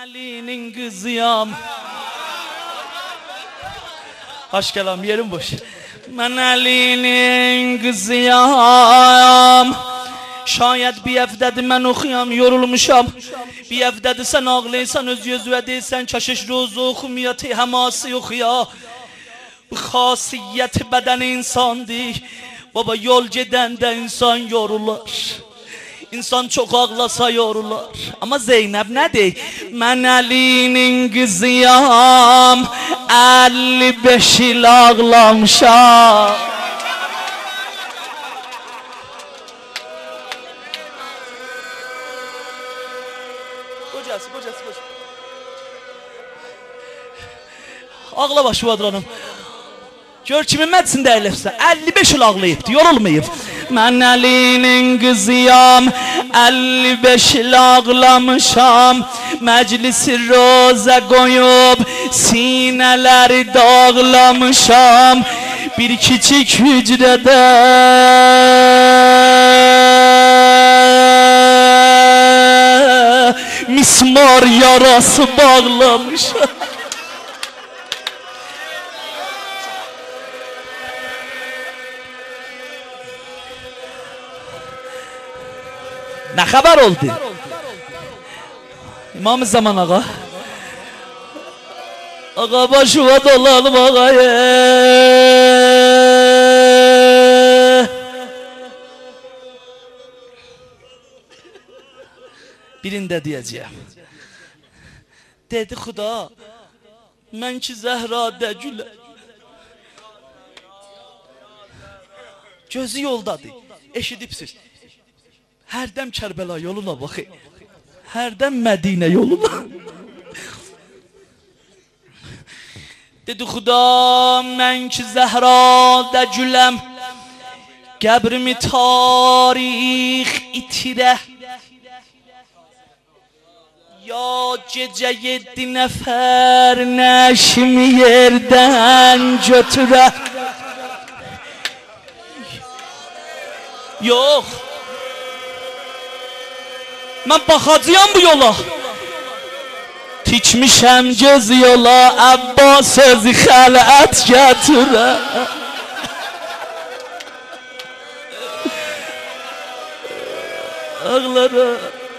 Ali'nin kızıyam. Hoş geldin, yerim boş. Ben Ali'nin kızıyam. Şayet bir evdedir ben okuyam, yorulmuşam. Bir evdedir sen ağlaysan, öz yüzüve değilsen, çaşış rozu okumiyatı heması yok ya. Bu khasiyet beden insandır. Baba yol giden de insan yorulur. İnsan çok ağlasa yorulur. Ama Zeynep ne dey? Ben Ali'nin kızıyam, 55 il ağlamışam. Kocası. Ağla başı vadranım. Gör kimin məclisində əyləfsə, 55 il ağlayıbdır, yorulmayıb. Mən Əlinin qızıyam, 55 il ağlamışam. Məclisi rozə qoyub, sinələri dağlamışam. Bir kiçik hücrədə mismar yarası bağlamışam. Ne haber oldu? İmam-ı Zaman ağa. Ağa başıma dolanım ağaya. Birinde diyeceğim. Dedi Xuda, mən ki Zəhra Dəcülə. Gözü yoldadır, eşidipsiz. Hərdən Kərbəla yoluna baxı. Hərdən Mədinə yoluna. Dedi Xuda, mən ki Zəhra Dəcüləm. Qəbrimi tarix itirə. Ya gecə 7 nəfər nəşimi yerdən götürə. Yox. Mən baxacağım bu yola. Tikmişəm göz yola, Abbas özü xələt gətirə. Ağlara.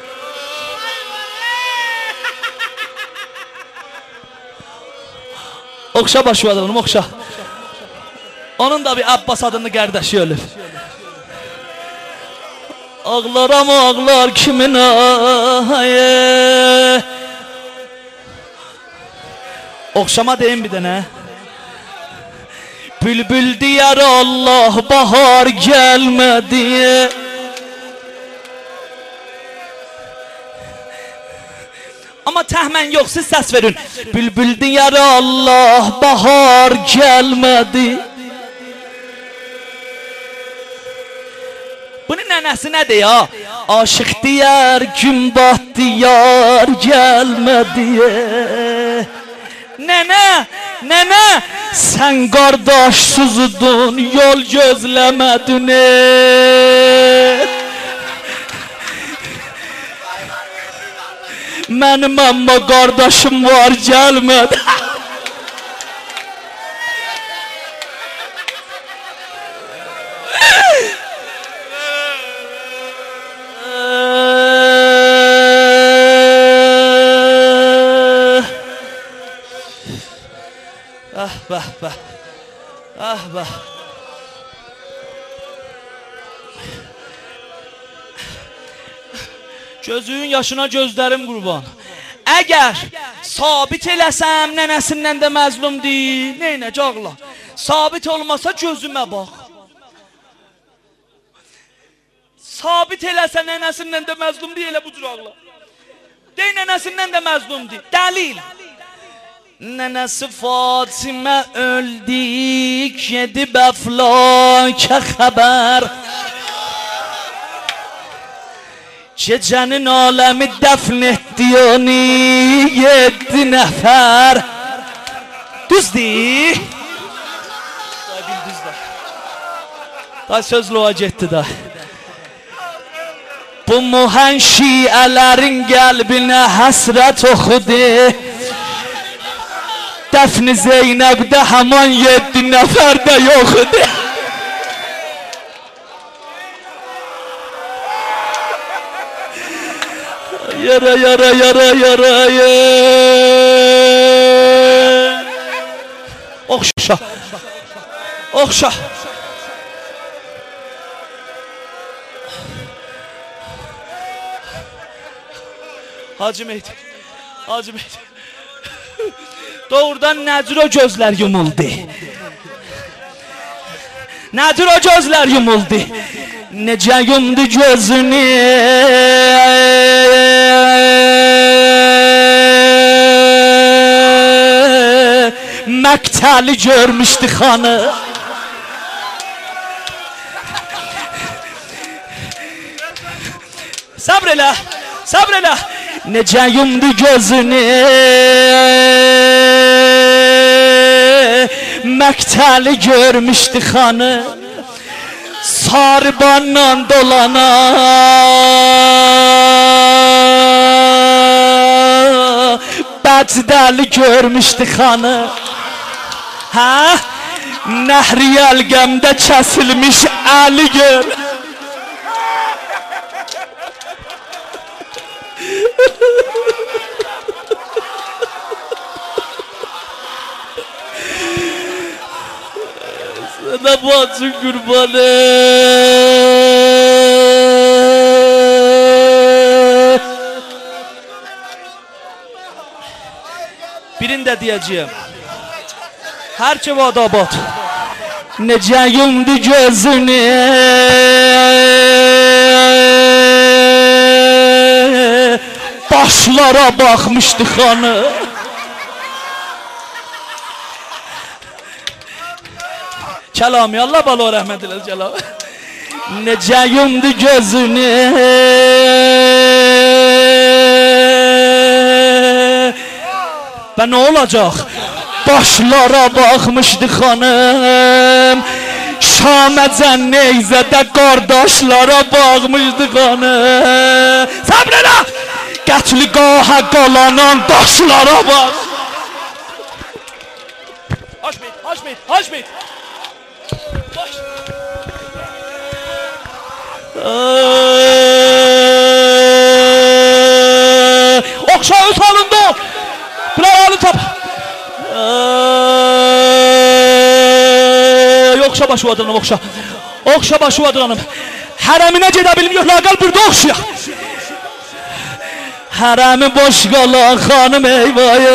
Oxşa başı adamım, oxşa. Onun da bir Abbas adını qardaşı ölüb. Ağlar ama ağlar kimin ayı. Oxşama deyim bir dənə. Bülbül diyar Allah bahar gelmedi. Ama təxmən yox, siz səs verin. Bülbül diyar Allah bahar gelmedi. Bunun nənəsi nədir ya? Aşıq diyar gün batdı yar gelmedi. Nənə, sən qardaşsızdın, yol gözləmədin. Mənim amma qardaşım var gəlmədi. Ah bah. Gözün yaşına gözlərim qurban. Əgər sabit eləsəm nənəsindən də məzlumdur, neynəcək ağla? Sabit olmasa gözümə bax. Sabit eləsə nənəsindən də məzlumdur, elə bu cür ağla. Dey nənəsindən də məzlumdur. Dəlil. Nənəsi Fatimə öldük, gedib əflakə xəbər. Gecənin aləmi dəfn etdi onu 7 nəfər. Düzdür? Day söz loğa getdi da. Bu muhen şiələrin qəlbinə həsrət oxudu. Dəfn-i Zeynəbdə həman 7 nəfər də yoxudu. Yara yara yara yara oxşa oxşa Hacı Mehdi, Hacı Mehdi. Doğrudan nədir o gözlər yumuldu? Nədir o gözlər yumuldu? Necə yumdu gözünü? Məktəli görmüşdü xanı. Sabr elə, sabr elə. Necə yumdu gözünü? Məktəli görmüşdü xanı. Sarbanla dolana bəcdəli görmüşdü xanı. Hə? Nəhri yəlgəmdə kəsilmiş əli gör. Sana bacın kurbanı. Birinde diyeceğim. Her çevada bat. Necə yumdu gözünü? Başlara baxmışdı xanı. Kəlami Allah balo rəhmət eləsin Kəlami. Necə yumdu gözünü? Və nə olacaq? Başlara baxmışdı xanım. Şaməcən neyzədə qardaşlara baxmışdı xanım. Səbr elə! Qətligaha qalanan daşlara bax. Haşmet, haşmet, haşmet. Oxşa öz halında. Buralı tap. Oxşa başı adlanım, oxşa. Oxşa başı adlanım. Hərəminə gedə bilmiyor, laqal burada oxşaya. Hərəmi boş qalan xanım eyvayı.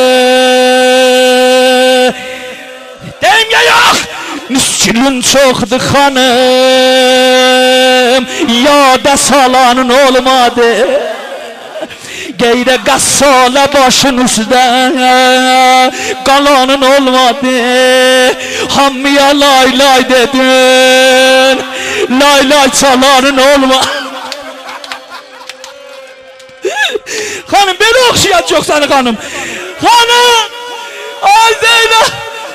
Deyim ya yox. Miskinin çoxdur xanım. Yada salanın olmadı. Qeyrə qəssala başın üstə qalanın olmadı. Hamıya lay lay dedin. Lay lay çalanın olmadı. Xanım belə oxşayacaq səni xanım. Xanım! Ay Zeynəb!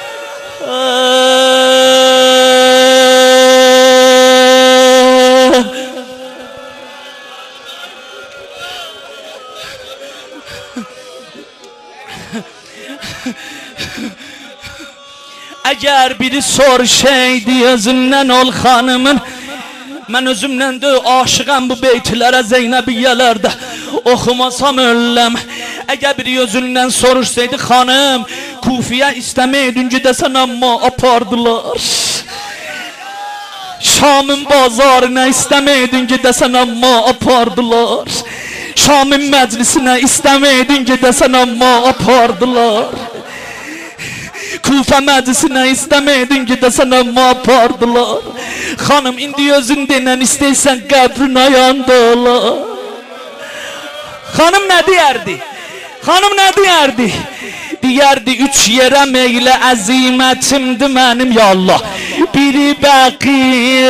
Əgər biri soruşaydı özümdən ol xanımın, mən özümdən də aşıqam bu beytlərə Zeynəbiyyələrdə oxumasam ölləm. Əgər biri özündən soruşsaydı xanım, Kufiyə istəməydin gedəsən amma apardılar. Şamın bazarına istəməydin gedəsən amma apardılar. Şamın məclisinə istəməydin gedəsən amma apardılar. Kufa məclisinə istəməydin gedəsən amma apardılar. Xanım indi özün denən istəysən qəbrinə yandılar. Xanım nə deyərdi? Xanım nə deyərdi? Deyərdi 3 yerə meylə əzimətimdi mənim ya Allah. Biri bəqi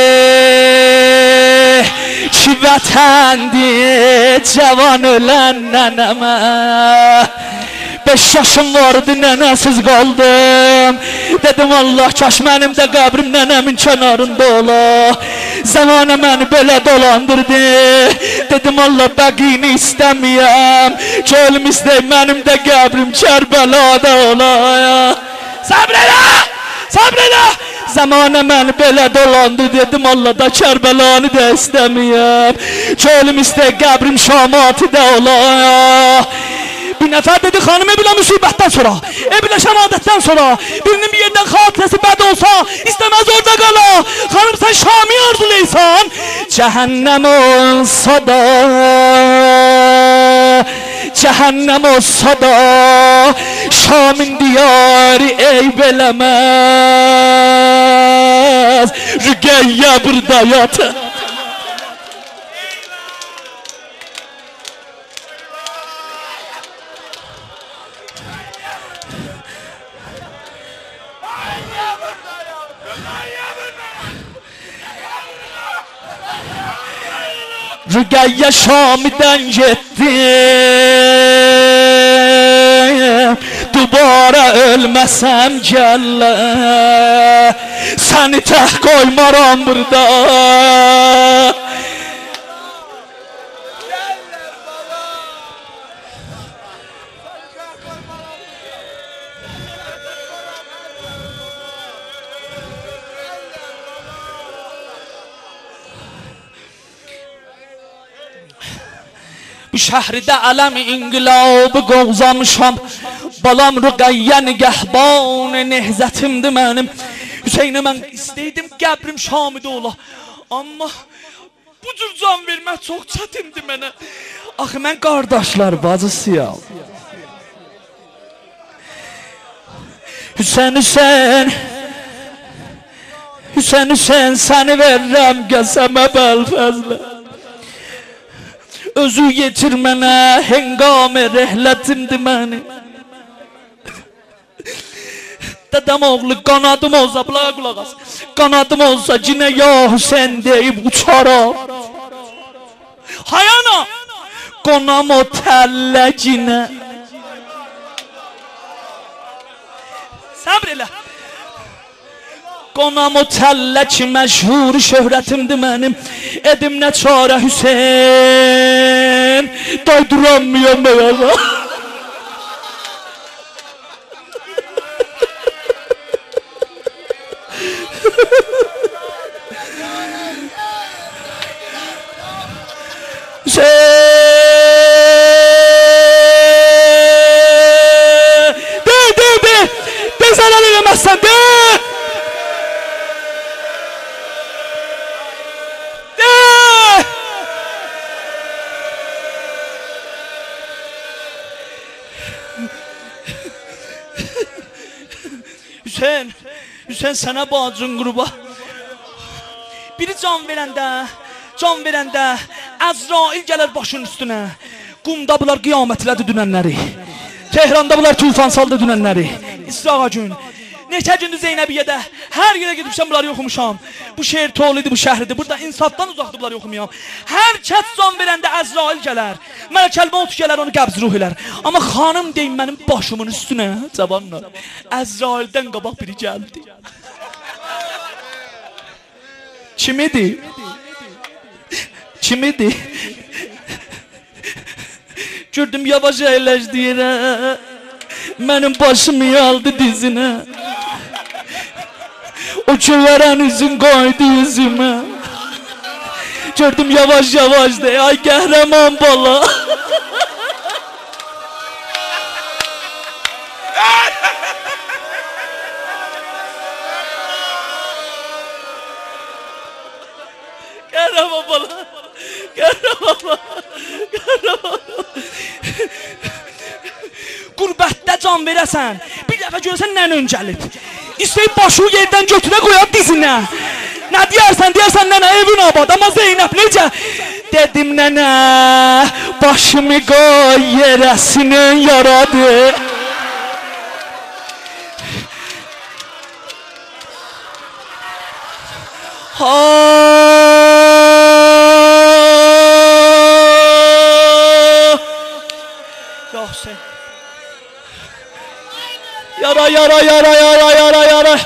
ki vətəndi cavan ölən nənəmə. 5 yaşım vardı nənəsiz qaldım. Dedim Allah kaş mənim də qəbrim nənəmin kənarında ola. Zamanə məni belə dolandırdı. Dedim Allah bəqini istəməyəm. Ki ölüm istəyim mənim də qəbrim Kərbəlada ola. Səbr elə! Səbr elə! Zamanə məni belə dolandı. Dedim Allah da Kərbəlanı da istəməyəm. Ki ölüm istəyim qəbrim Şamati də ola. Bir nəfər dedi xanım Ebilə müsibətdən sonra, Ebilə şəhadətdən sonra birinin bir yerdən xatirəsi bəd olsa istəməz orada qala. Xanım sən Şami arzuleysan, cəhənnəm olsa da, cəhənnəm olsa da Şamın diyarı eyb eləməz. Rüqəyyə burada yatır. Rüqəyyə Şami'dən getdim, dubara ölməsəm gəllə, səni təh qoymaram burada. Bu şəhridə ələm inqilabı qovzamışam. Balam Rüqəyyə nigəhban nehzətimdir mənim. Hüseynə mən istəydim qəbrim Şamidə ola. Amma bu cür can vermək çox çətindir mənə. Axı mən qardaşlar bacısıyam. Hüseyn Hüseyn, Hüseyn Hüseyn səni verirəm qəsəmə Bəlfəzlə. Özü yetir mənə hengame rəhlətimdir mənim. Dedəm oğlu qanadım olsa, bulağa qulaq as, qanadım olsa cinə ya Hüseyn deyib uçaram. Hayana qonam o təllə cinə. Səbr elə. Qonam o təllə ki məşhur şöhrətimdir mənim. Edim nə çarə Hüseyn, daydıramıyam ayağa. De zarar eləməzsən, de! Hüseyn sənə bacın qurba. Biri can verəndə Əzrail gələr başın üstünə. Qumda bunlar qiyamətlədi dünənləri. Tehranda bunlar tufan saldı dünənləri. İsrağa gün. Neçə gündür Zeynəbiyyədə hər yerə gedibşəm bunları oxumuşam. Bu şehir Tolidir, bu şəhridir. Burada insafdan uzaqdır bunları oxumayam. Hər kəs can verəndə Əzrail gələr. Mələkəl Maut gələr onu qəbz ruh elər. Amma xanım deyim mənim başımın üstünə cavanlar. Əzraildən qabaq biri gəldi. Kim idi? Kim idi? Gördüm yavaş əyləşdi yerə. Mənim başımı aldı dizinə. O çöverən üzün qoydu yüzümə. Gördüm yavaş yavaş dey, ay qəhrəman bala. Qəhrəman bala. Qəhrəman bala. Qəhrəman bala. Qurbətdə can verəsən, bir dəfə görsən nənən gəlib. İstəyib başı yerdən götürə qoyar dizinə. Nə deyərsən nənə evin abad, amma Zeynəb necə? Dedim nənə, başımı qoy yerəsinin yaradı. Ya Hüseyin. Yara yara yara yara yara yara.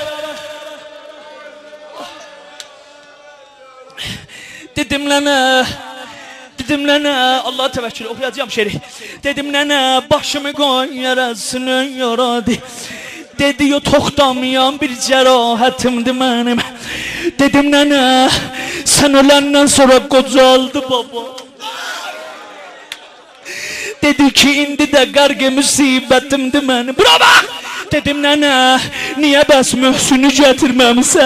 Dedim nene, dedim nene, Allah'a tevekkül okuyacağım şeri. Dedim nene, başımı koy yarasını yaradı. Dedi yo toxtamayan bir cərahatimdir mənim. Dedim nene, sen öləndən sonra qocaldı baba. Dedi ki indi də qərq müsibətimdir mənim. Bura bax! Dedim nene, niyə bəs Möhsünü gətirməmisən?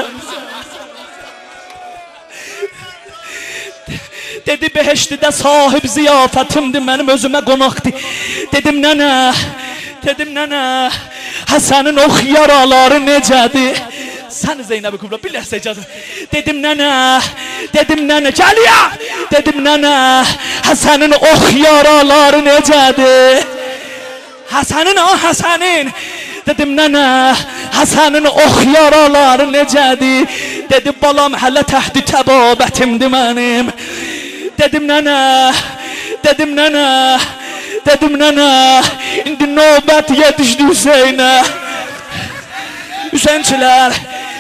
Dedi beheştidə sahib ziyafətimdir mənim, özümə qonaqdır. Dedim nene, dedim nene, Həsənin ox yaraları necədir? Sən Zeynəb-i Kubra bir ləhsə icazə. Dedim nene, dedim nene, gəl ya! Dedim nene, Həsənin ox yaraları necədir? Həsənin, Həsənin. Dedim nene, Həsənin ox yaraları necədir? Dedi balam hələ təhdi təbabətimdir mənim. Dedim nene, dedim nene, dedim nene, indi növbət yetişdi Hüseynə. Hüseynçilər.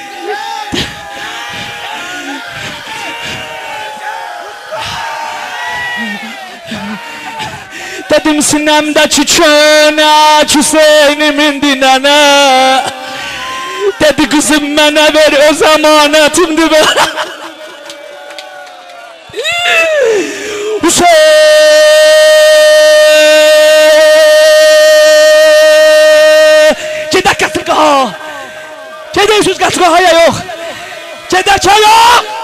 Dedim sinəmdəki könək Hüseynimindir nənə. Dedi kızım mənə ver öz əmanətimdir bə. Gedək qatırqaha. Gedək söz qatırqahaya yox. Gedək ya yox.